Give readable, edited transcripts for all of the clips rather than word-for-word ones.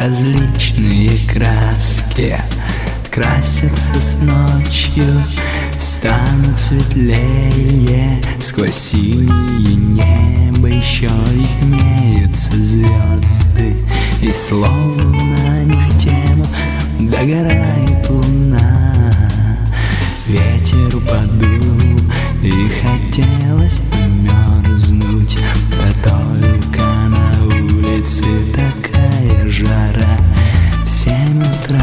различные краски красятся с ночью, станут светлее. Сквозь синее небо еще виднеются звезды, и словно не в тему догорает луна. Ветер подул, и хотелось мерзнуть, да только на улице такая жара. В 7 утра.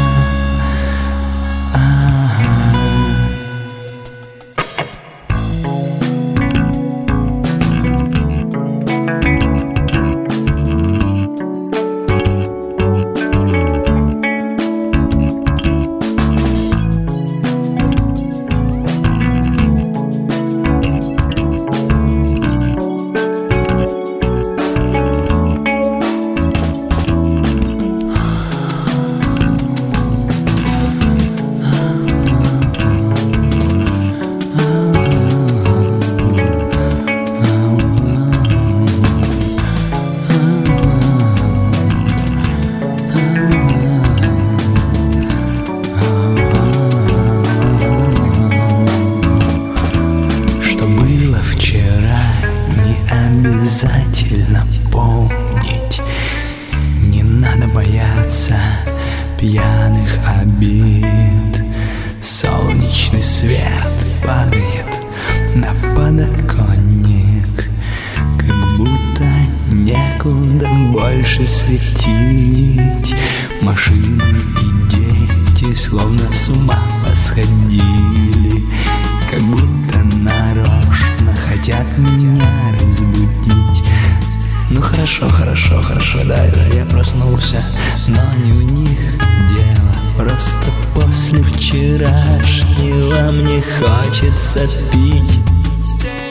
Обязательно помнить, не надо бояться пьяных обид. Солнечный свет падает на подоконник, как будто некуда больше светить. Машины и дети словно с ума посходили, как будто нарочно хотят меня разбудить. Ну хорошо, хорошо, хорошо, да, я проснулся, но не в них дело. Просто после вчерашнего мне хочется пить.